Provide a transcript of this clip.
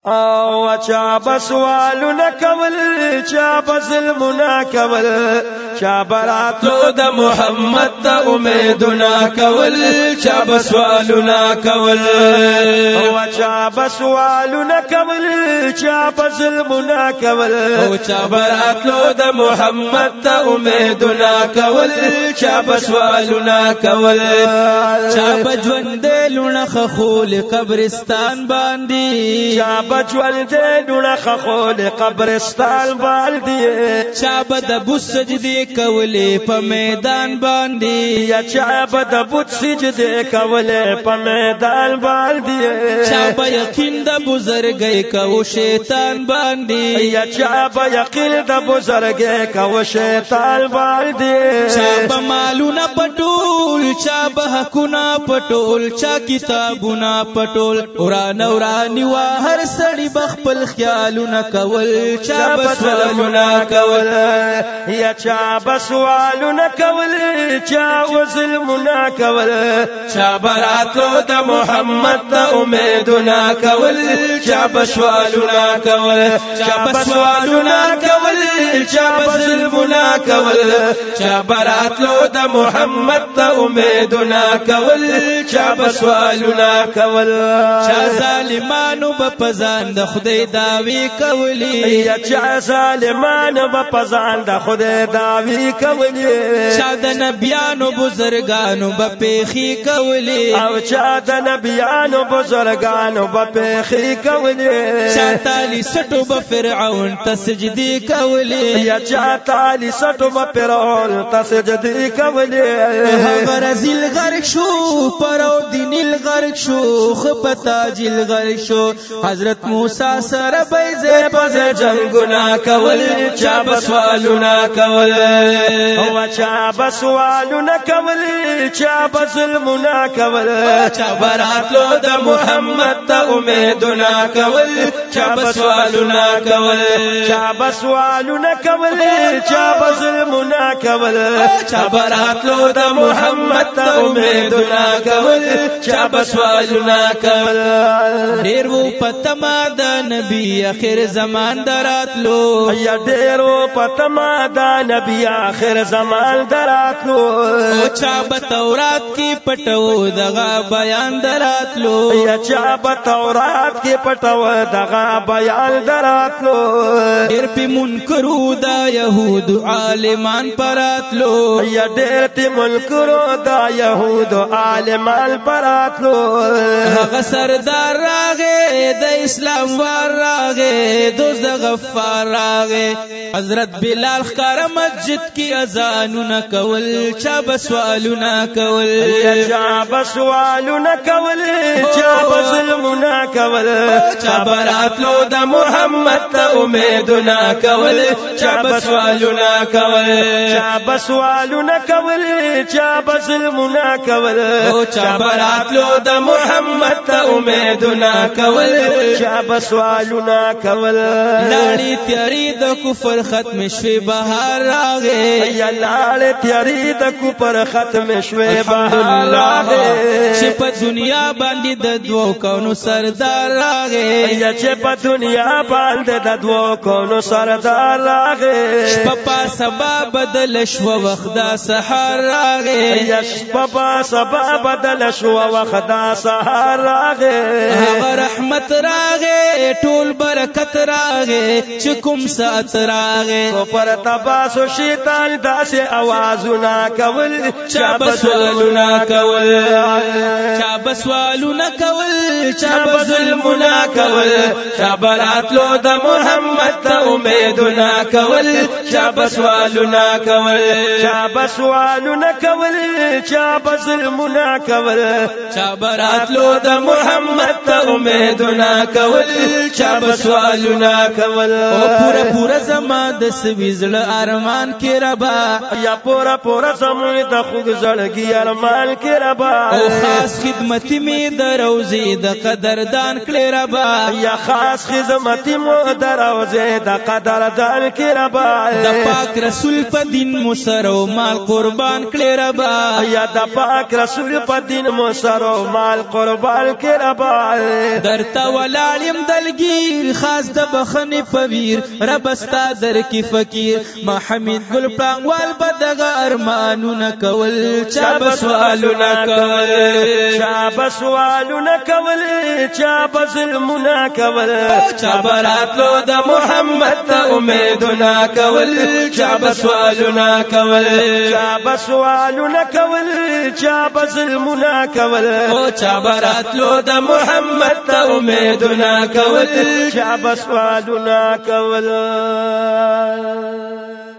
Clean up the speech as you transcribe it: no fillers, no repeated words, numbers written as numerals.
او چا بسوالونه کول چا بظلمونه کول چا براتلو د محمد ته امیدونه کول چا بسوالونه کول او چا بسوالونه کول چا بظلمونه کول او چا براتلو د محمد ته امیدونه کول چا بسوالونه کول چا بجوند لونه خول قبرستان باندې چا بجوند لونه خول قبرستان باندې چا بد بو سجدي کولې په میدان باندې یا چا بد بو سجدي کولې په میدان باندې چا به یقین د بزرګي کو شیطان باندې یا چا به یقین د بزرګي کو شیطان باندې چا به مالونه پټول چا به حقونه پټول چا کتابونه پټول ورانی وا هر سړي بخپل خیالونه کول چا بسوالونه کول یا چا بسوالونه کول چا ظلمونه کول چا براتلو د محمد ته امیدونه کول چا بسوالونه کول چا بسوالونه کول چا ظلمونه کول چا براتلو د محمد ته امیدونه کول چا بسوالونه کول چا ظالمانو بپزان د خدای داوی کولی یا چا ظالمانو بپزان د خدای داوی کولی چا د نبیانو بزرگانو بپیخی کولی او چا د نبیانو بزرگانو بپیخی کولی چا تالی سټو بفرعون تسجدی کولی یا چا تالی سټو بفرعون تسجدی کولی هغه رزل غرق شو پرو دین غرق شو خپتا جل غرق شو حضرت موسی سره بیزه پزه جنگونه کول چا بسوالونه کول او چا بسوالونه کول چا بظلمونه کول چا براتلو د محمد ته امیدونه کول چا بسوالونه کول چا بسوالونه کول چا بظلمونه کول چا براتلو د محمد ته امیدونه کول چا بسوالونه کول ډیر وو پتما د نبی اخر زمان دراتلو یا ډیر وو پتما د نبی اخر زمان دراتلو او چا په تورات کې پټو دغه بیان دراتلو یا چا په تورات کې پټو دغه بیان دراتلو ډیر په منکرو د يهود عالمان پراتلو یا ډیر په منکرو د يهود عالمان پراتلو هغه سردار راغې د اسلام وار راغې دوست غفار راغې حضرت بلال خکار مسجد کی اذانونه کول چا بسوالونه کول چا بسوالونه کول چا بظلمونه کول چا براتلو د محمد ته امیدونه کول چا بسوالونه کول چا بسوالونه کول چا بظلمونه کول چا براتلو د محمد ته امیدونه کول چا بسوالونه کول لاړې تیاری د کفر ختم شوي بهار راغې یا لاړې تیاری د کفر ختم شوي بهار راغې چې په دنیا باندې د دوو کونو سردار راغې یا چې په دنیا باندې د دوو کونو سردار راغې شپه سبا بدل شو وخت د سحر راغې یا شپه سبا بدل شو وخت د سحر راغې هغه رحمت راغې ټول برکت راغې چې کوم سات راغې کو پر تباسو شیطان داسې आवाजونه کول چا بسوالونه کول چا بسوالونه کول چا بظلمونه کول چا براتلو د محمد ته امیدونه کول چا بسوالونه کول چا بسوالونه کول چا بظلمونه کول چا براتلو د محمد ته امیدونه کول چا بسوالونه کول او پورا زما د سويزړه ارمان کې ربا یا پورا زما د خوږ زړګي ارمان کې ربا او خاص خدمت می د روزي د قدردان کړي ربا یا خاص خدمت مو د روزي د قدردان کې ربا د پاک رسول په دین مسرو مال قربان کړي ربا یا د پاک رسول په دین مسرو مال قربان کې ربال درته ولاړم دلګیر خاص د بخنې فویر رب ستا در کې فقیر ما حمید ګل پړنګوال بدغه ارمانونه کول چا بسوالونه کول چا بسوالونه کول چا بظلمونه کول چا براتلو د محمد ته امیدونه کول چا بسوالونه کول چا بسوالونه کول چا بظلمونه کول چا براتلو د محمد ته امیدونه کول چا بسوالونه کول